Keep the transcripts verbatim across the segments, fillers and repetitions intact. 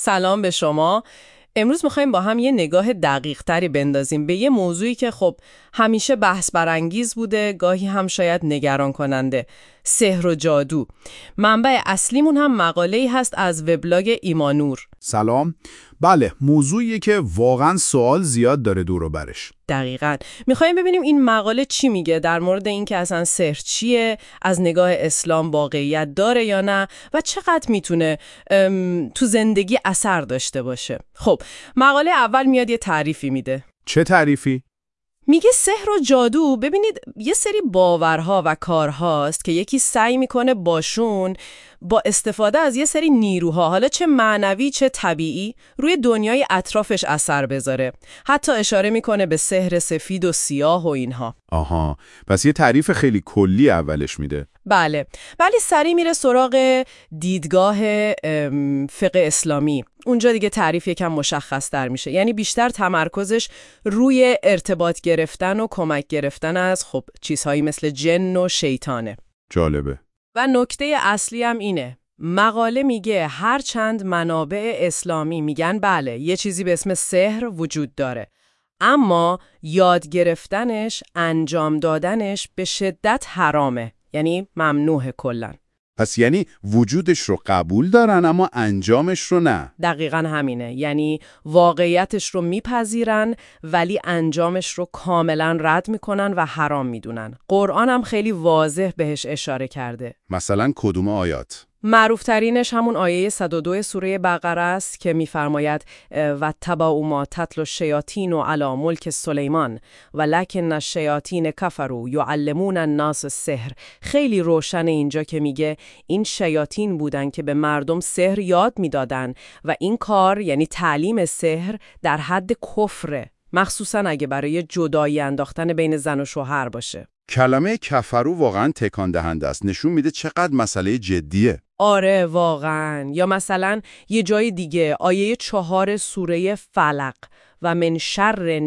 سلام به شما. امروز میخوایم با هم یه نگاه دقیق تری بندازیم به یه موضوعی که خب همیشه بحث برانگیز بوده، گاهی هم شاید نگران کننده: سحر و جادو. منبع اصلیمون هم مقاله‌ای هست از وبلاگ ایمانور. سلام. بله، موضوعیه که واقعا سوال زیاد داره دور و برش. دقیقاً. میخوایم ببینیم این مقاله چی میگه در مورد این که اصلا سحر چیه، از نگاه اسلام واقعیت داره یا نه و چقدر میتونه تو زندگی اثر داشته باشه. خب، مقاله اول میاد یه تعریفی میده. چه تعریفی؟ میگه سحر و جادو، ببینید، یه سری باورها و کارهاست که یکی سعی میکنه باشون با استفاده از یه سری نیروها، حالا چه معنوی چه طبیعی، روی دنیای اطرافش اثر بذاره. حتی اشاره میکنه به سحر سفید و سیاه و اینها. آها، پس یه تعریف خیلی کلی اولش میده. بله، ولی سری میره سراغ دیدگاه فقه اسلامی. اونجا دیگه تعریف یکم مشخص تر میشه، یعنی بیشتر تمرکزش روی ارتباط گرفتن و کمک گرفتن از خب چیزهایی مثل جن و شیطانه. جالبه. و نکته اصلی هم اینه، مقاله میگه هر چند منابع اسلامی میگن بله یه چیزی به اسم سحر وجود داره، اما یاد گرفتنش، انجام دادنش به شدت حرامه، یعنی ممنوعه کلاً. پس یعنی وجودش رو قبول دارن اما انجامش رو نه. دقیقاً همینه، یعنی واقعیتش رو میپذیرن ولی انجامش رو کاملا رد میکنن و حرام میدونن. قرآن هم خیلی واضح بهش اشاره کرده. مثلا کدوم آیات؟ معروف ترینش همون آیه صد و دو سوره بقره است که میفرماید و تبعوا ما تتلو الشیاطین علی ملک سلیمان ولکن الشیاطین کفروا یعلمون الناس السحر. خیلی روشن اینجا که میگه این شیاطین بودن که به مردم سحر یاد میدادن و این کار، یعنی تعلیم سحر، در حد کفره، مخصوصا اگه برای جدایی انداختن بین زن و شوهر باشه. کلمه کفرو واقعا تکان دهنده است. نشون میده چقدر مسئله جدیه. آره واقعا. یا مثلا یه جای دیگه آیه چهار سوره فلق و من شر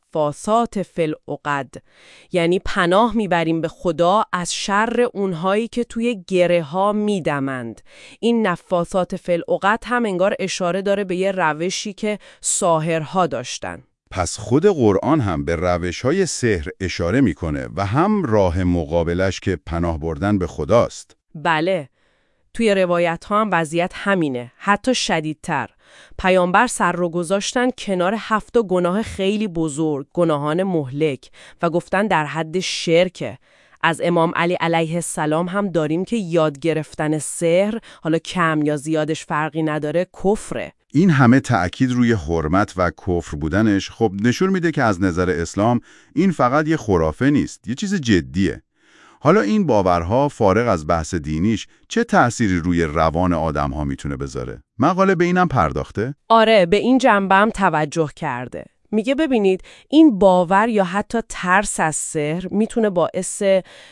نفاثات فی العقد، یعنی پناه میبریم به خدا از شر اونهایی که توی گره ها میدمند. این نفاثات فی العقد هم انگار اشاره داره به یه روشی که ساحرها داشتن. پس خود قرآن هم به روش‌های سحر اشاره میکنه و هم راه مقابلش که پناه بردن به خداست. بله، توی روایت ها هم وضعیت همینه، حتی شدیدتر. پیامبر سر رو گذاشتن کنار هفت گناه خیلی بزرگ، گناهان مهلک، و گفتن در حد شرکه. از امام علی علیه السلام هم داریم که یاد گرفتن سحر، حالا کم یا زیادش فرقی نداره، کفره. این همه تأکید روی حرمت و کفر بودنش خب نشون میده که از نظر اسلام این فقط یه خرافه نیست، یه چیز جدیه. حالا این باورها فارغ از بحث دینیش چه تأثیری روی روان آدم‌ها میتونه بذاره؟ مقاله به اینم پرداخته؟ آره، به این جنبه هم توجه کرده. میگه ببینید، این باور یا حتی ترس از سحر میتونه باعث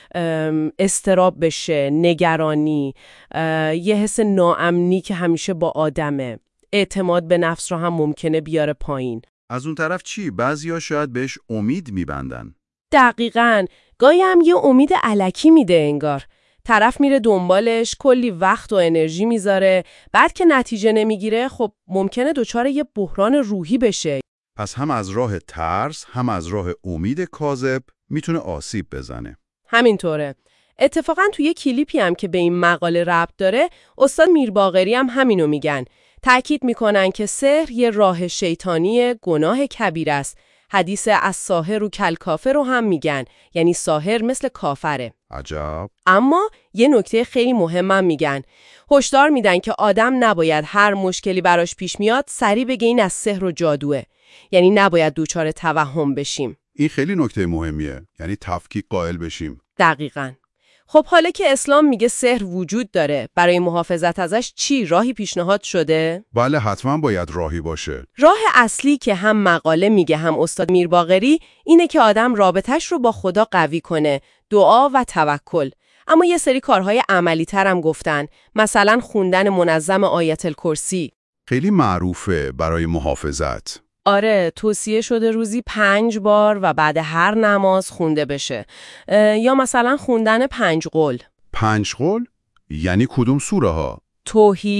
اضطراب بشه، نگرانی، یه حس ناامنی که همیشه با آدمه. اعتماد به نفس رو هم ممکنه بیاره پایین. از اون طرف چی؟ بعضیا شاید بهش امید میبندن. دقیقاً. گاهی هم یه امید الکی میده انگار. طرف میره دنبالش، کلی وقت و انرژی میذاره، بعد که نتیجه نمیگیره خب ممکنه دچار یه بحران روحی بشه. پس هم از راه ترس هم از راه امید کاذب میتونه آسیب بزنه. همینطوره. اتفاقاً توی یه کلیپی هم که به این مقاله ربط داره، استاد میرباقری هم همینو میگن. تأکید میکنن که سحر یه راه شیطانی، گناه کبیر است. حدیث از ساحر و کل کافر رو هم میگن، یعنی ساحر مثل کافره. عجب. اما یه نکته خیلی مهمم میگن. هشدار میدن که آدم نباید هر مشکلی براش پیش میاد سریع بگه این از سحر و جادوه. یعنی نباید دوچار توهم بشیم. این خیلی نکته مهمیه، یعنی تفکیک قائل بشیم. دقیقاً. خب حالا که اسلام میگه سحر وجود داره، برای محافظت ازش چی راهی پیشنهاد شده؟ بله، حتما باید راهی باشه. راه اصلی که هم مقاله میگه هم استاد میرباقری اینه که آدم رابطش رو با خدا قوی کنه، دعا و توکل. اما یه سری کارهای عملی تر هم گفتن، مثلا خوندن منظم آیت الکرسی. خیلی معروفه برای محافظت. آره، توصیه شده روزی پنج بار و بعد هر نماز خونده بشه. یا مثلا خوندن پنج قول. پنج قول؟ یعنی کدوم سوره ها؟ توحید،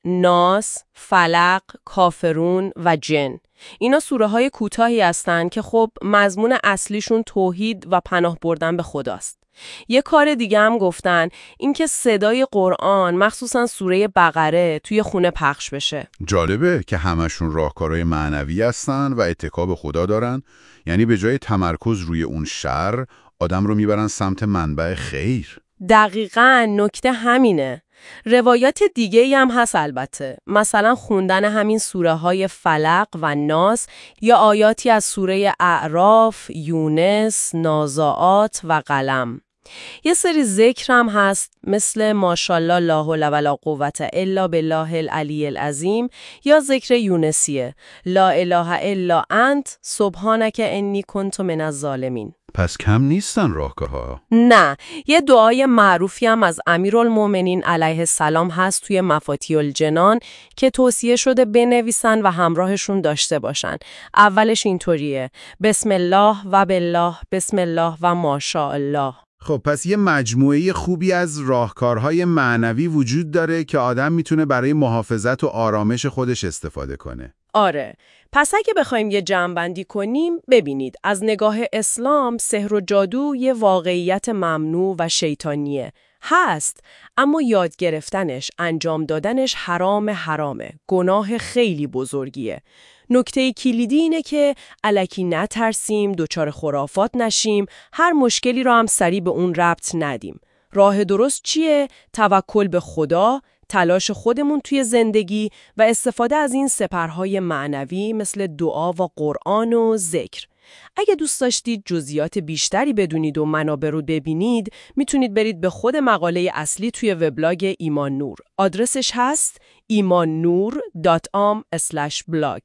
ناس، فلق، کافرون و جن. اینا سوره های کوتاهی هستن که خب مضمون اصلیشون توحید و پناه بردن به خداست. یه کار دیگه هم گفتن، اینکه صدای قرآن مخصوصا سوره بقره توی خونه پخش بشه. جالبه که همشون راهکارهای معنوی هستن و اتکا به خدا دارن، یعنی به جای تمرکز روی اون شر، آدم رو میبرن سمت منبع خیر. دقیقاً نکته همینه. روایات دیگه هم هست البته، مثلا خوندن همین سوره های فلق و ناس یا آیاتی از سوره اعراف، یونس، نازعات و قلم. یه سری ذکر هم هست مثل ماشاءالله لا حول ولا قوة الا بالله العلی العظیم یا ذکر یونسیه لا اله الا انت سبحانک انی کنت من الظالمین. پس کم نیستن راهکارها. نه، یه دعای معروفی هم از امیرالمومنین علیه السلام هست توی مفاتیح الجنان که توصیه شده بنویسن و همراهشون داشته باشن. اولش اینطوریه: بسم الله و بالله، بسم الله و ماشاءالله. خب پس یه مجموعه خوبی از راهکارهای معنوی وجود داره که آدم میتونه برای محافظت و آرامش خودش استفاده کنه. آره، پس اگه بخوایم یه جمع‌بندی کنیم، ببینید از نگاه اسلام سحر و جادو یه واقعیت ممنوع و شیطانیه. هست، اما یاد گرفتنش، انجام دادنش حرام حرامه، گناه خیلی بزرگیه. نکته کلیدی اینه که الکی نترسیم، دچار خرافات نشیم، هر مشکلی رو هم سریع به اون ربط ندیم. راه درست چیه؟ توکل به خدا، تلاش خودمون توی زندگی و استفاده از این سپرهای معنوی مثل دعا و قرآن و ذکر. اگه دوست داشتید جزئیات بیشتری بدونید و منابع رو ببینید، میتونید برید به خود مقاله اصلی توی وبلاگ ایمان نور. آدرسش هست ایمان نور دات آم اسلش بلاگ.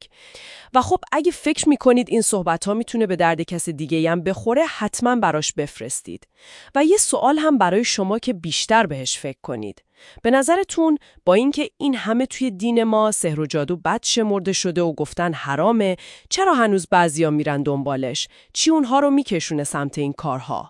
و خب اگه فکر میکنید این صحبت‌ها میتونه به درد کس دیگه‌ای هم بخوره، حتما براش بفرستید. و یه سوال هم برای شما که بیشتر بهش فکر کنید. به نظرتون با اینکه این همه توی دین ما سحر و جادو بد شمرده شده و گفتن حرامه، چرا هنوز بعضیا میرن دنبالش؟ چی اونها رو میکشونه سمت این کارها؟